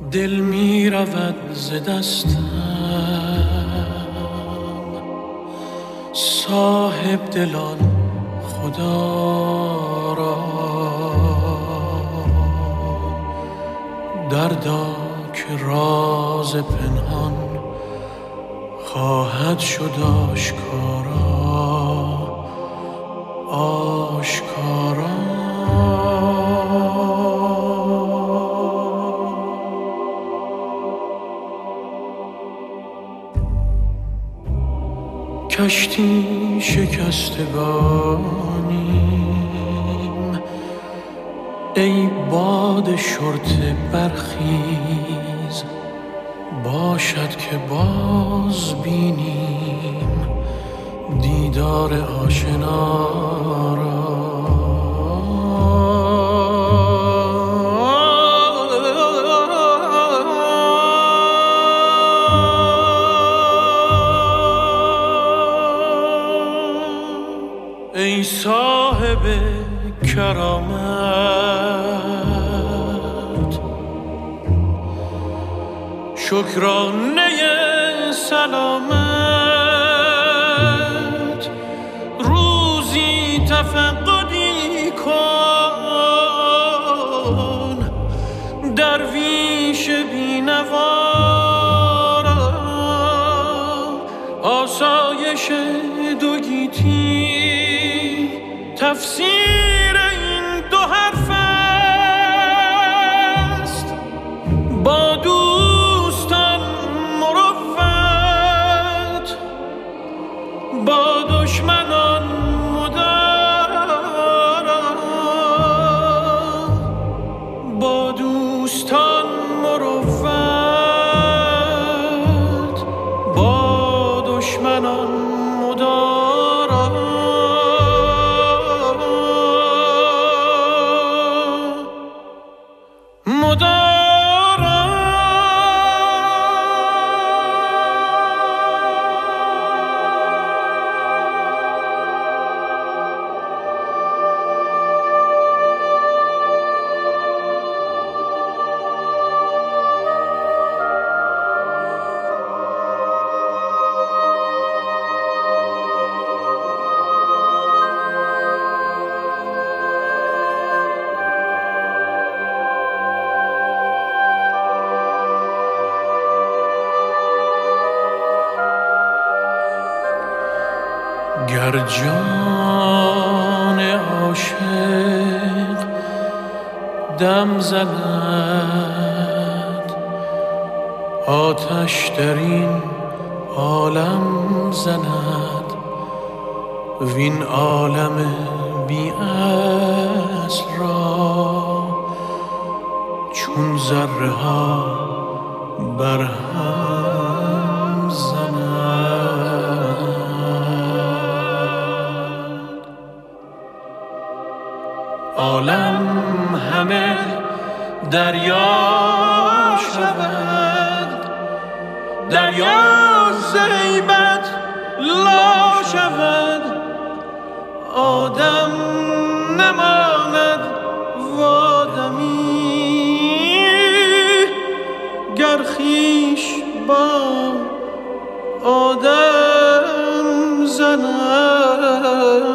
دل می رود ز دستم، صاحب دلان خدا را دردا که راز پنهان خواهد شد آشکارا آشکارا. کشتی شکستگانیم ای باد شرطه برخیز، باشد که باز بینیم دیدار آشنا را. ای صاحب کرامت، شکرانه سلامت، روزی تفقدی کن درویش بینوا را. آسایش دو گیتی تفسیر این دو حرف است، با دوستان مروت، با دشمنان مدارا. با دوستان مروت، با دشمنان مدارا. گر جان عاشق دم زند، آتش در این عالم زند، وین عالم بی اصل را چون ذره ها برهم زند. عالم همه دریا شود، دریا ز هیبت لا شود. آدم نماند و آدمی گر خویش با آدم زند.